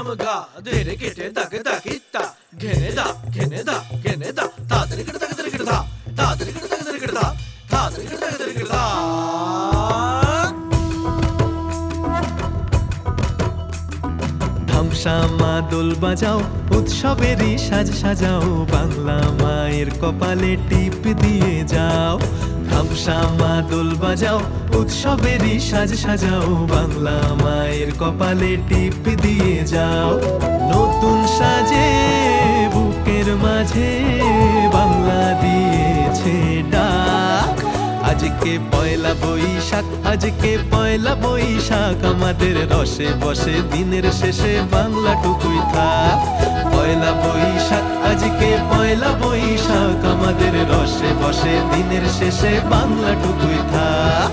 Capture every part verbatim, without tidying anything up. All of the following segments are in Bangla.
गा देरे केटे दग दगिता घेने दा घेने दा घेने दा ता दरे केटे दग दरे केटे दा ता दरे केटे दग दरे केटे दा ता दरे केटे दग दरे केटे दा ধামসামা দোল বাজাও উৎসবেরই সাজ সাজাও বাংলা মায়ের কপালে টিপ দিয়ে যাও ধামসামা দোল বাজাও উৎসবেরই সাজ সাজাও বাংলা মায়ের কপালে টিপ দিয়ে যাও নতুন সাজে বুকের মাঝে বাংলা দিয়েছে ডাক আজকে পয়লা বৈশাখ আজকে পয়লা বৈশাখ আমাদের রসে বসে দিনের শেষে বাংলা টুকুই থাক পয়লা বৈশাখ আজকে পয়লা বৈশাখ আমাদের রসে বসে দিনের শেষে বাংলা টুকুই থাক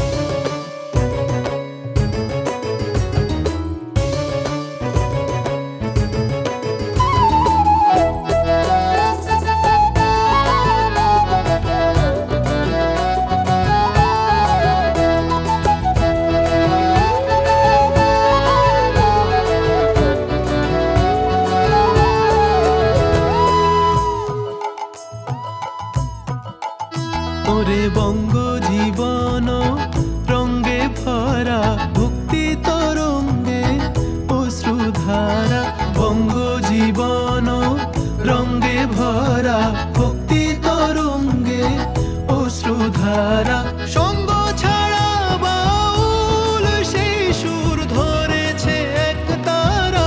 ওরে বঙ্গ জীবন রঙ্গে ভরা ভক্তি তরঙ্গে অশ্রুধারা বঙ্গ জীবন রঙ্গে ভরা ভক্তি তরঙ্গে অশ্রুধারা সঙ্গ ছাড়া বাউল সেই সুর ধরেছে এক তারা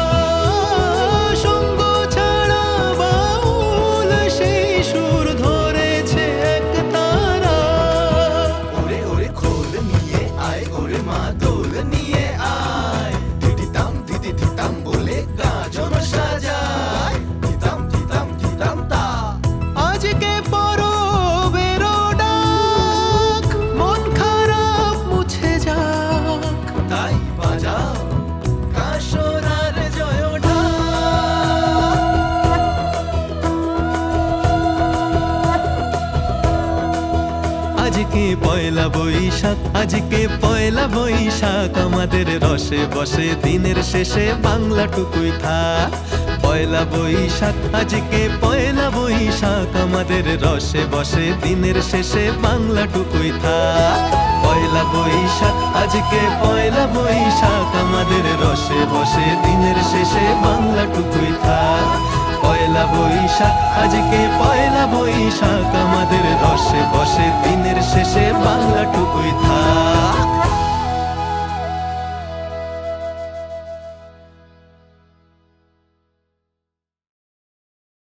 সঙ্গ ছাড়া বাউল সেই সুর ধরেছে এক তারা ওরে ওরে খোল নিয়ে আয় ওরে মা দোল নিয়ে আয় দিদিতাম দিদি দিতাম বলে গাজন সাজায় দিতাম দিতাম দিতাম তা আজকে পরবের ডাক মন খারাপ মুছে যাক তাই বাজাও কাশরার জয় ঢাক আজকে পয়লা বৈশাখ আজকে পয়লা বৈশাখ আমাদের রসে বসে দিনের শেষে বাংলা টুকুই থাক পয়লা বৈশাখ আজকে পয়লা বৈশাখ আমাদের রসে বসে দিনের শেষে বাংলা টুকুই থাক পয়লা বৈশাখ আজকে পয়লা বৈশাখ আমাদের রসে বসে দিনের শেষে বাংলা টুকুই থাক পয়লা বৈশাখ আজকে পয়লা বৈশাখ আমাদের রসে বসে দিনের শেষে বাংলা টুকুই থাক।